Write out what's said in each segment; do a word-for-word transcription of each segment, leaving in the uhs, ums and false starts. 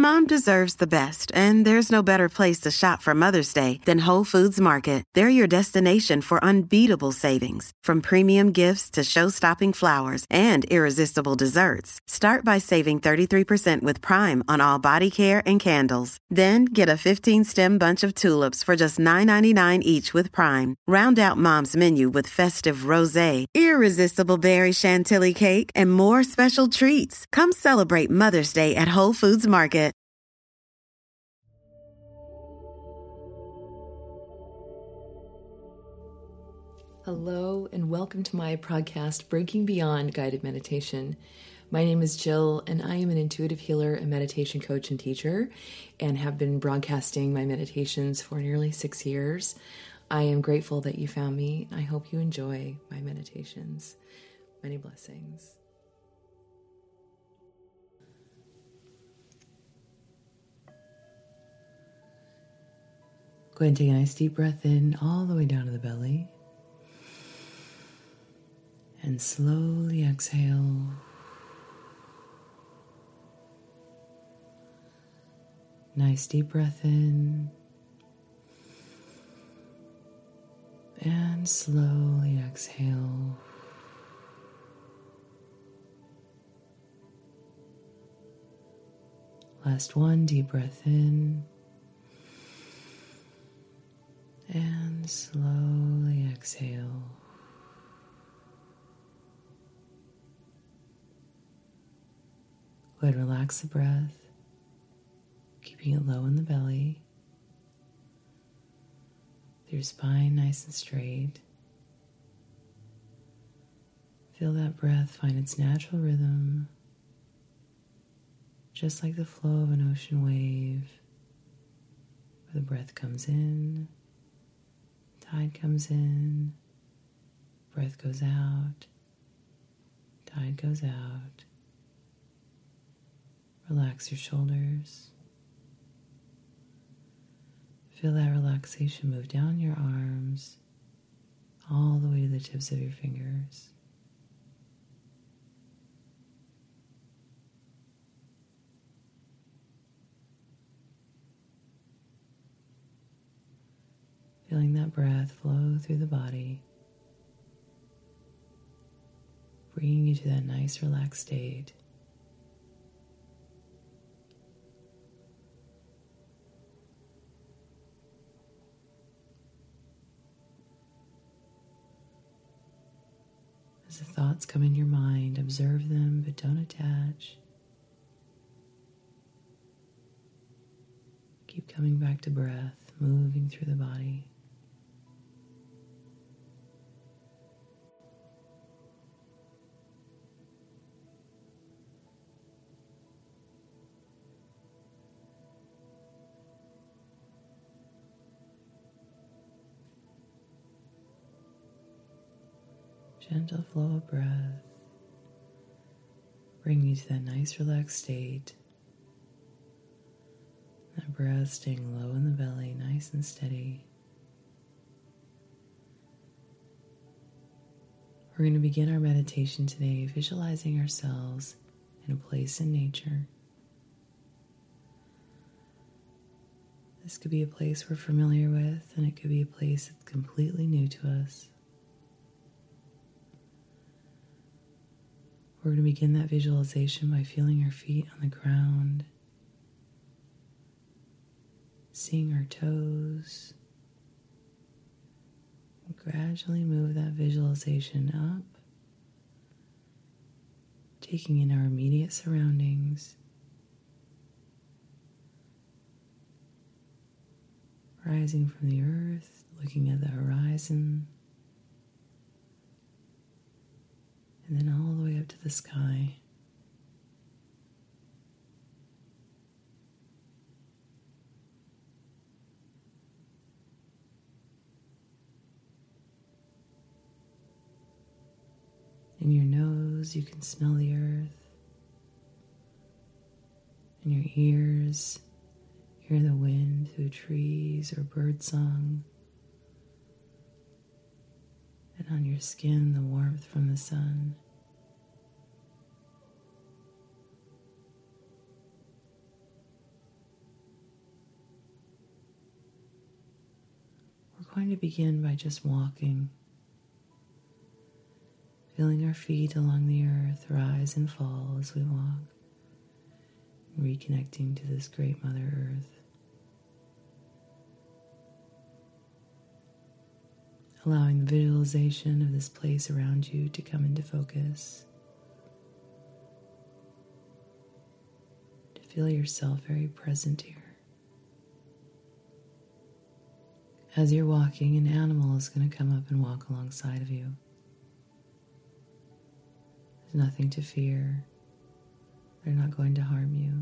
Mom deserves the best, and there's no better place to shop for Mother's Day than Whole Foods Market. They're your destination for unbeatable savings, from premium gifts to show-stopping flowers and irresistible desserts. Start by saving thirty-three percent with Prime on all body care and candles. Then get a fifteen-stem bunch of tulips for just nine ninety-nine each with Prime. Round out Mom's menu with festive rosé, irresistible berry chantilly cake, and more special treats. Come celebrate Mother's Day at Whole Foods Market. Hello, and welcome to my podcast, Breaking Beyond Guided Meditation. My name is Jill, and I am an intuitive healer, a meditation coach, and teacher, and have been broadcasting my meditations for nearly six years. I am grateful that you found me. I hope you enjoy my meditations. Many blessings. Go ahead and take a nice deep breath in all the way down to the belly. And slowly exhale. Nice deep breath in. And slowly exhale. Last one, deep breath in. And slowly exhale. Go ahead and relax the breath, keeping it low in the belly. Your spine nice and straight. Feel that breath find its natural rhythm, just like the flow of an ocean wave, where the breath comes in, tide comes in, breath goes out, tide goes out. Relax your shoulders. Feel that relaxation move down your arms, all the way to the tips of your fingers. Feeling that breath flow through the body, bringing you to that nice relaxed state. As the thoughts come in your mind, observe them, but don't attach. Keep coming back to breath, moving through the body. Gentle flow of breath, bring you to that nice relaxed state. That breath staying low in the belly, nice and steady. We're going to begin our meditation today visualizing ourselves in a place in nature. This could be a place we're familiar with, and it could be a place that's completely new to us. We're going to begin that visualization by feeling our feet on the ground, seeing our toes, and gradually move that visualization up, taking in our immediate surroundings, rising from the earth, looking at the horizon, and then all the way up to the sky. In your nose, you can smell the earth. In your ears, hear the wind through trees or birdsong. And on your skin, the warmth from the sun. we're going to begin by just walking, feeling our feet along the earth rise and fall as we walk, reconnecting to this great Mother Earth. Allowing the visualization of this place around you to come into focus. To feel yourself very present here. As you're walking, an animal is going to come up and walk alongside of you. There's nothing to fear. They're not going to harm you.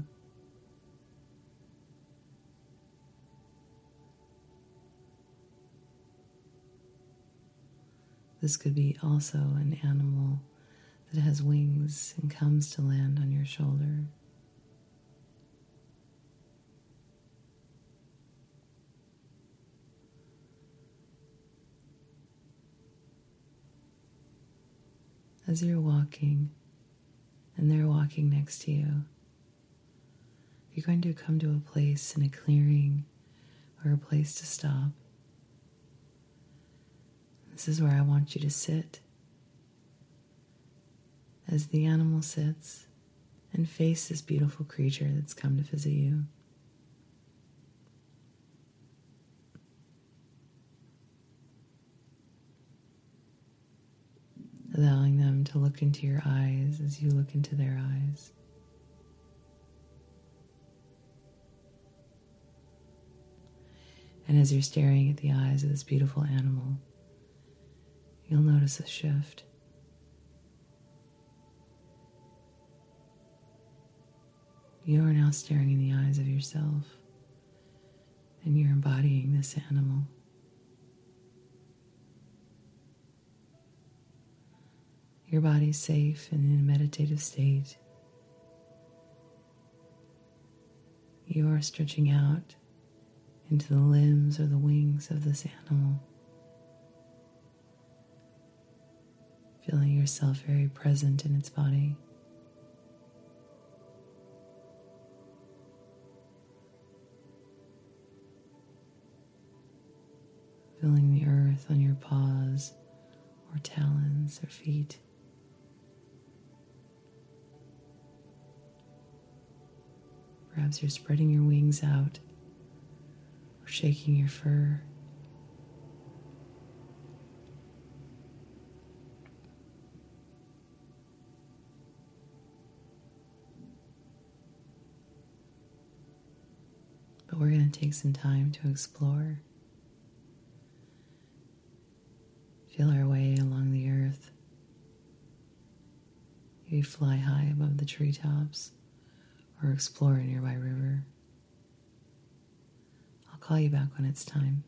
This could be also an animal that has wings and comes to land on your shoulder. As you're walking, and they're walking next to you, you're going to come to a place in a clearing or a place to stop. This is where I want you to sit. As the animal sits and face this beautiful creature that's come to visit you. Allowing them to look into your eyes as you look into their eyes. And as you're staring at the eyes of this beautiful animal, you'll notice a shift. You are now staring in the eyes of yourself, and you're embodying this animal. Your body's safe and in a meditative state. You are stretching out into the limbs or the wings of this animal, feeling yourself very present in its body. Feeling the earth on your paws or talons or feet. Perhaps you're spreading your wings out or shaking your fur. But we're going to take some time to explore. Feel our way along the earth. You fly high above the treetops or explore a nearby river. I'll call you back when it's time.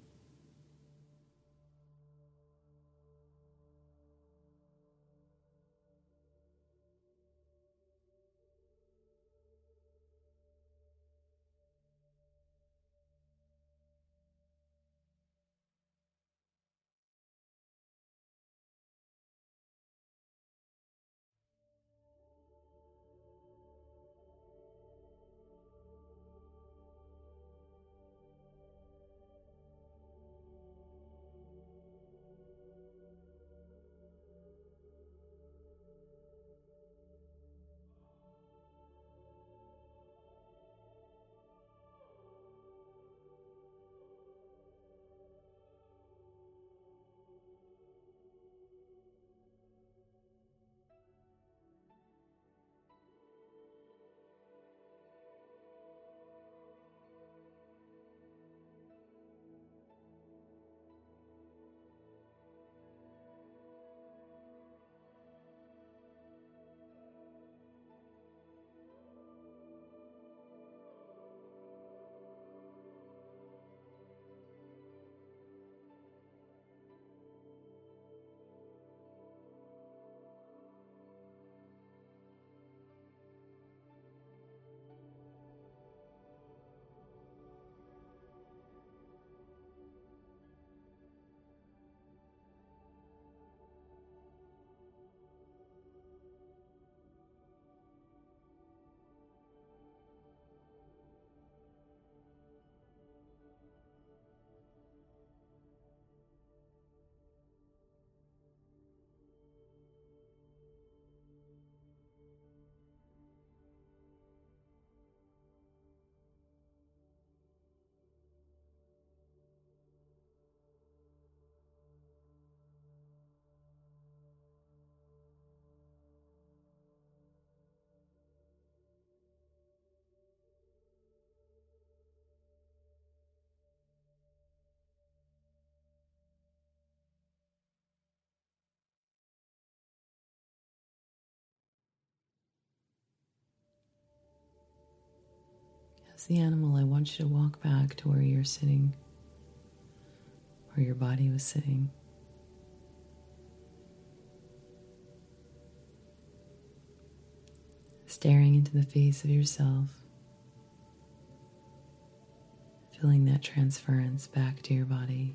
As the animal, I want you to walk back to where you're sitting, where your body was sitting. Staring into the face of yourself, feeling that transference back to your body.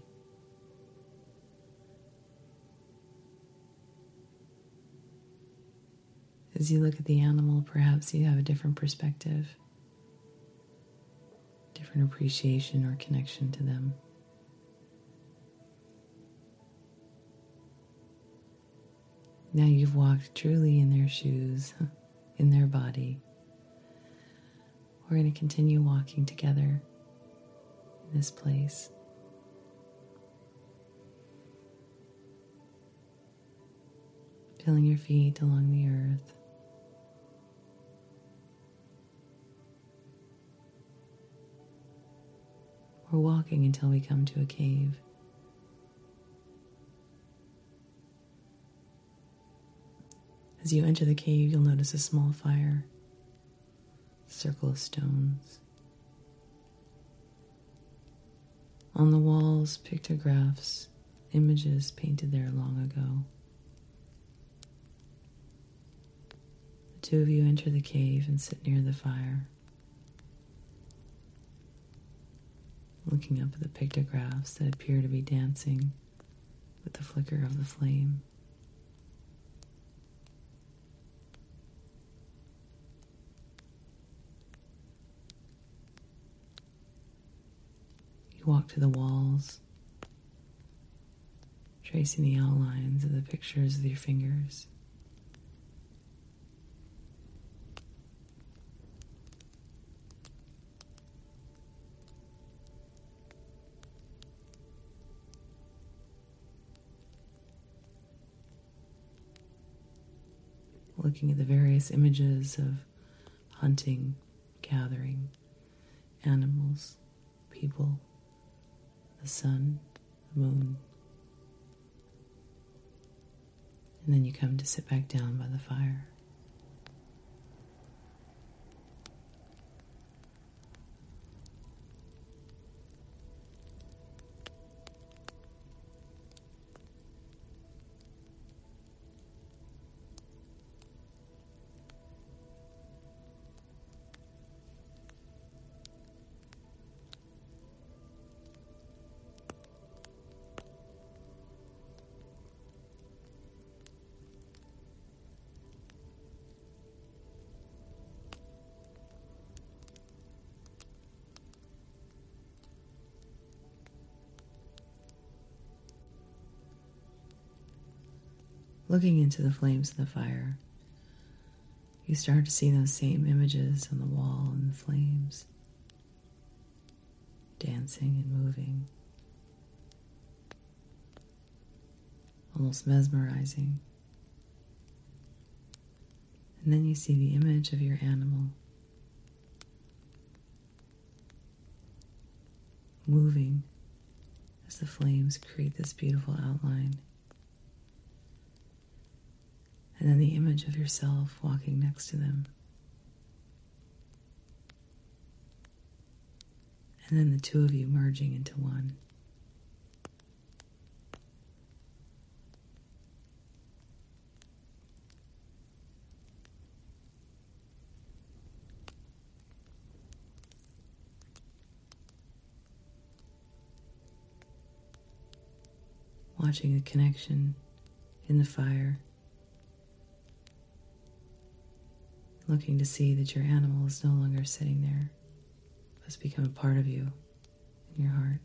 As you look at the animal, perhaps you have a different perspective, different appreciation or connection to them. Now you've walked truly in their shoes, in their body. We're going to continue walking together in this place. Feeling your feet along the earth. We're walking until we come to a cave. As you enter the cave, you'll notice a small fire, a circle of stones. On the walls, pictographs, images painted there long ago. The two of you enter the cave and sit near the fire, looking up at the pictographs that appear to be dancing with the flicker of the flame. You walk to the walls, tracing the outlines of the pictures with your fingers. Looking at the various images of hunting, gathering, animals, people, the sun, the moon. And then you come to sit back down by the fire. Looking into the flames of the fire, you start to see those same images on the wall and the flames, dancing and moving, almost mesmerizing. And then you see the image of your animal moving as the flames create this beautiful outline. And then the image of yourself walking next to them. And then the two of you merging into one. Watching a connection in the fire. Looking to see that your animal is no longer sitting there, but has become a part of you in your heart.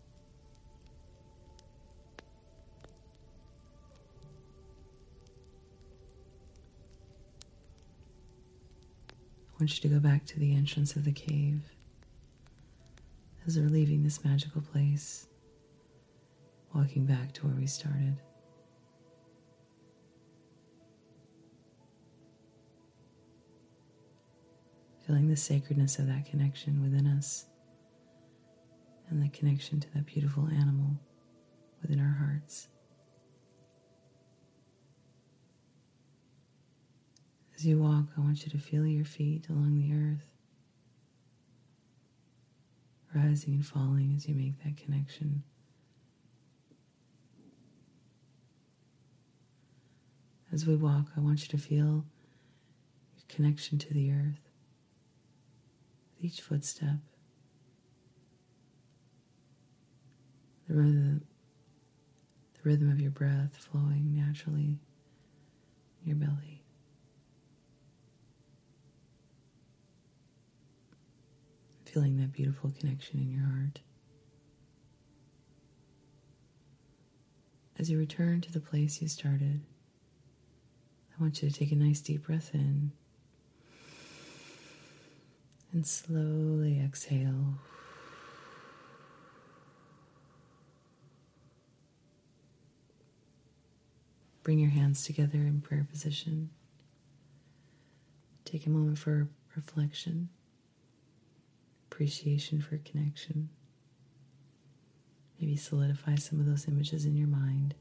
I want you to go back to the entrance of the cave as we're leaving this magical place, walking back to where we started. Feeling the sacredness of that connection within us and the connection to that beautiful animal within our hearts. As you walk, I want you to feel your feet along the earth. rising and falling as you make that connection. As we walk, I want you to feel your connection to the earth with each footstep. The rhythm, the rhythm of your breath flowing naturally in your belly. Feeling that beautiful connection in your heart. As you return to the place you started, I want you to take a nice deep breath in and slowly exhale. Bring your hands together in prayer position. Take a moment for reflection, appreciation for connection. Maybe solidify some of those images in your mind.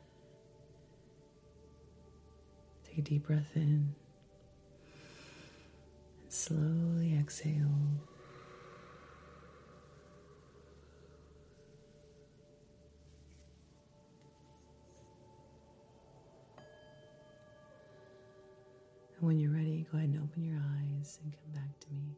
Take a deep breath in and slowly exhale. And when you're ready, go ahead and open your eyes and come back to me.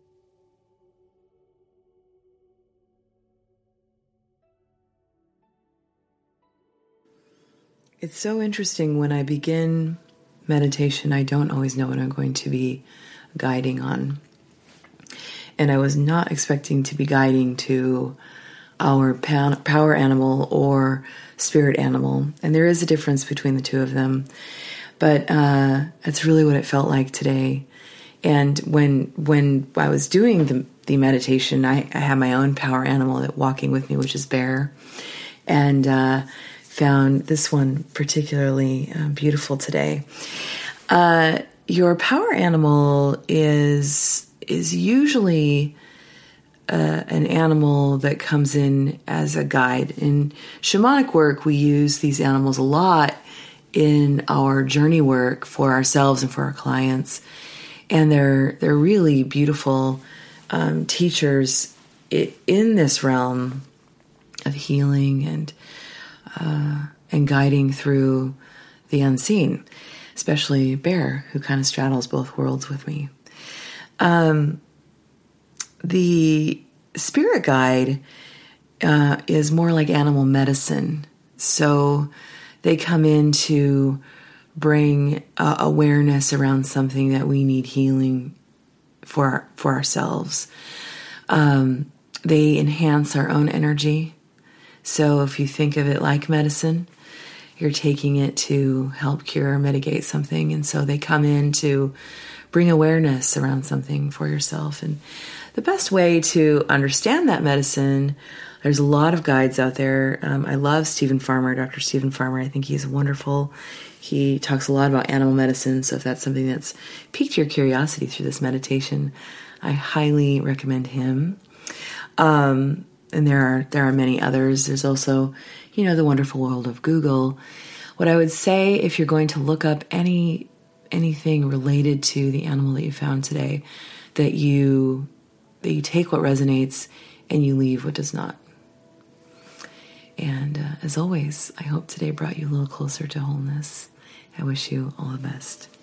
It's so interesting when I begin meditation, I don't always know what I'm going to be guiding on. And I was not expecting to be guiding to our power animal or spirit animal. And there is a difference between the two of them. But uh, that's really what it felt like today. And when when I was doing the, the meditation, I, I had my own power animal that walking with me, which is Bear. And uh found this one particularly uh, beautiful today. Uh, your power animal is is usually uh, an animal that comes in as a guide. In shamanic work, we use these animals a lot in our journey work for ourselves and for our clients, and they're they're really beautiful um, teachers in this realm of healing and Uh, and guiding through the unseen, especially Bear, who kind of straddles both worlds with me. Um, the spirit guide uh, is more like animal medicine. So they come in to bring uh, awareness around something that we need healing for, for ourselves. Um, they enhance our own energy. So if you think of it like medicine, you're taking it to help cure or mitigate something. And so they come in to bring awareness around something for yourself. And the best way to understand that medicine, there's a lot of guides out there. Um, I love Stephen Farmer, Doctor Stephen Farmer. I think he's wonderful. He talks a lot about animal medicine. So if that's something that's piqued your curiosity through this meditation, I highly recommend him. Um, And there are there are many others. There's also, you know, the wonderful world of Google. What I would say, if you're going to look up any anything related to the animal that you found today, that you that you take what resonates and you leave what does not. And uh, as always, I hope today brought you a little closer to wholeness. I wish you all the best.